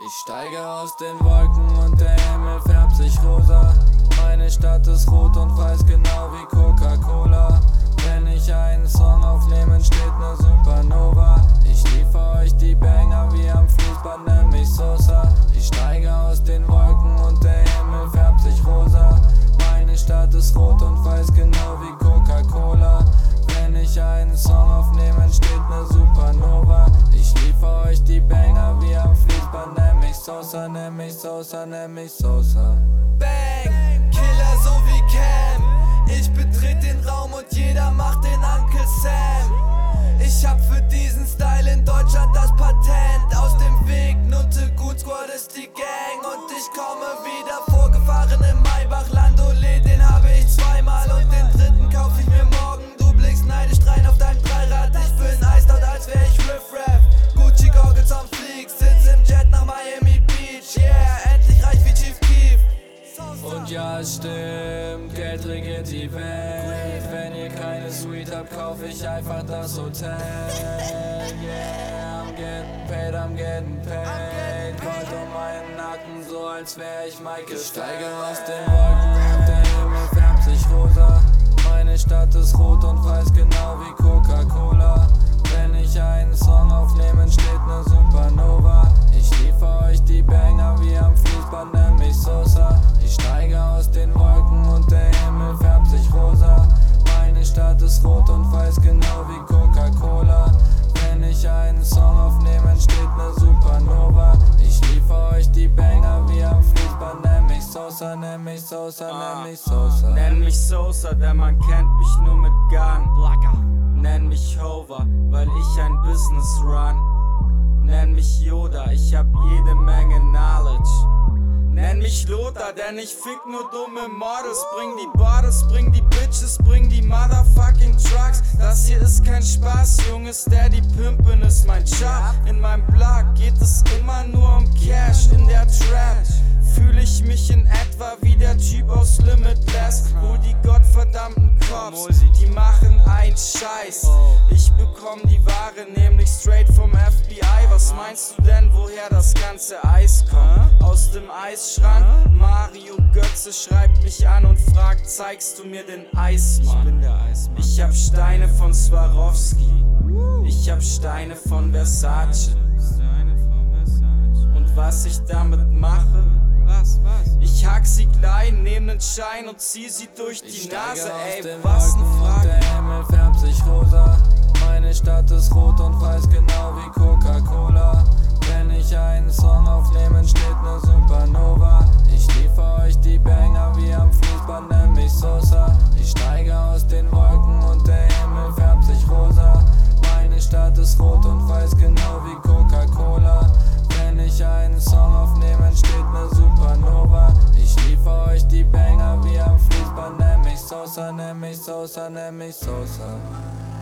Ich steige aus den Wolken und der Himmel färbt sich rosa. Meine Stadt ist rot und weiß, genau wie Coca-Cola. Wenn ich einen Song aufnehme, entsteht ne Supernova. Ich liefere euch die Banger wie am Fließband, nenn mich Sosa. Ich steige aus den Wolken und der Himmel färbt sich rosa. Meine Stadt ist rot und weiß, genau wie Coca-Cola. Wenn ich einen Song aufnehme, entsteht ne Supernova. Ich liefere euch die Banger wie am Fließband, nenn mich Sosa, nenn mich Sosa, nenn mich Sosa. Bang, Killer so wie Cam. Ich betrete den Raum und jeder macht den Uncle Sam. Ich hab für diesen Style in Deutschland das Patent. Aus dem Weg, Nutte, Gut Squad ist die Gang. Und ich komme wieder vorgefahren im Maybach Landaulet. Den habe ich zweimal und den dritten kauf ich mir morgen. Du blickst neidisch rein auf dein Dreirad. Ich bin iced out, als wär ich Riff Raff. Gucci Goggles am Flieg, sitz im Jet nach Miami Beach. Yeah, endlich reich wie Chief Keef. Und ja, es stimmt, Geld regiert die Welt. Wenn ihr keine Suite habt, kauf ich einfach das Hotel. Yeah, I'm getting paid, I'm getting paid. Gold um meinen Nacken, so als wär ich Michael. Ich steige aus den Wolken und der Himmel färbt sich rosa. Meine Stadt ist rot und weiß, genau wie Coca-Cola. Wenn ich einen Song aufnehme, entsteht ne Supernova. Ich liefere euch die Banger wie am Fließband, nenn mich Sosa. Ich steige aus den Wolken und der Himmel färbt sich rosa. Meine Stadt ist rot und weiß, genau wie Coca-Cola. Wenn ich einen Song aufnehme, entsteht ne Supernova. Ich liefere euch die Banger wie am Fließband, nenn mich Sosa, nenn mich Sosa, nenn mich Sosa. Nenn mich Sosa, denn man kennt mich nur mit Gun. Nenn mich Hover, weil ich ein Business run. Nenn mich Yoda, ich hab jede Menge Knowledge. Nenn mich Lothar, denn ich fick nur dumme Models. Bring die Borders, bring die Bitches, bring die motherfucking Trucks. Das hier ist kein Spaß, Junge, Steady Pimpen ist mein Job. In meinem Blog geht es immer nur um Cash in der Trap. Fühle ich mich in etwa wie der Typ aus Limitless. Hol die gottverdammten Cops, die machen einen Scheiß. Ich bekomm die Ware nämlich straight vom FBI. Was meinst du denn, woher das ganze Eis kommt? Aus dem Eisschrank? Mario Götze schreibt mich an und fragt, zeigst du mir den Eismann? Ich bin der Eismann. Ich hab Steine von Swarovski. Ich hab Steine von Versace. Und was ich damit mache? Ich hack sie klein, nehm nen Schein und zieh sie durch die Nase, ey, was ne Frage. Der Himmel färbt sich rosa. Meine Stadt ist rot und weiß, genau wie Coca-Cola. Wenn ich einen Song aufnehme, entsteht ne Supernova. Ich liefere euch die Banger wie am Fließband, nenn mich Sosa. Ich steige aus den Wolken und der Himmel färbt sich rosa. Meine Stadt ist rot und weiß, genau wie Coca-Cola. Wenn ich einen Song aufnehme, entsteht ne Supernova. Ich liefere euch die Banger wie am Fließband, nenn mich Sosa, nenn mich Sosa, nenn mich Sosa.